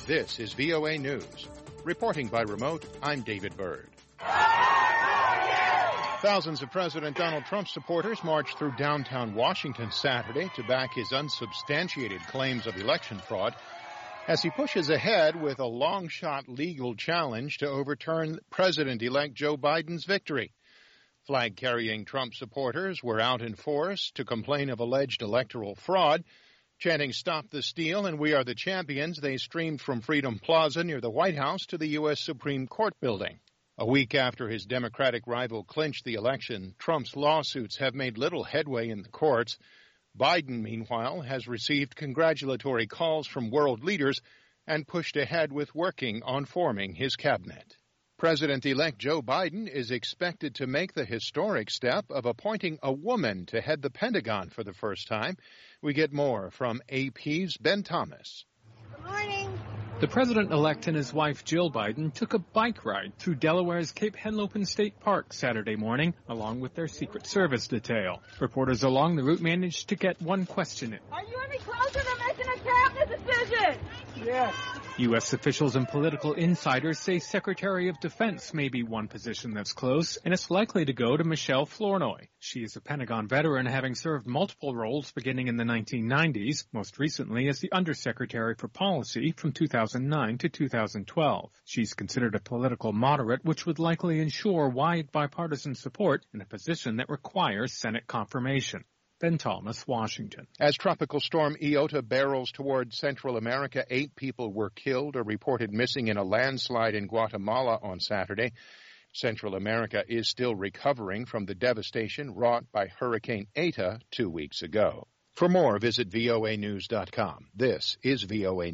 This is VOA News. Reporting by remote, I'm David Byrd. Thousands of President Donald Trump supporters marched through downtown Washington Saturday to back his unsubstantiated claims of election fraud as he pushes ahead with a long-shot legal challenge to overturn President-elect Joe Biden's victory. Flag-carrying Trump supporters were out in force to complain of alleged electoral fraud. Chanting "Stop the Steal" and "We are the champions," they streamed from Freedom Plaza near the White House to the U.S. Supreme Court building. A week after his Democratic rival clinched the election, Trump's lawsuits have made little headway in the courts. Biden, meanwhile, has received congratulatory calls from world leaders and pushed ahead with working on forming his cabinet. President-elect Joe Biden is expected to make the historic step of appointing a woman to head the Pentagon for the first time. We get more from AP's Ben Thomas. Good morning. The president-elect and his wife, Jill Biden, took a bike ride through Delaware's Cape Henlopen State Park Saturday morning, along with their Secret Service detail. Reporters along the route managed to get one question in. Are you any closer to making a cabinet decision? Yes. U.S. officials and political insiders say Secretary of Defense may be one position that's close, and it's likely to go to Michelle Flournoy. She is a Pentagon veteran, having served multiple roles beginning in the 1990s, most recently as the Undersecretary for Policy from 2009 to 2012. She's considered a political moderate, which would likely ensure wide bipartisan support in a position that requires Senate confirmation. Ben Thomas, Washington. As Tropical Storm Iota barrels toward Central America, 8 people were killed or reported missing in a landslide in Guatemala on Saturday. Central America is still recovering from the devastation wrought by Hurricane Eta 2 weeks ago. For more, visit voanews.com. This is VOA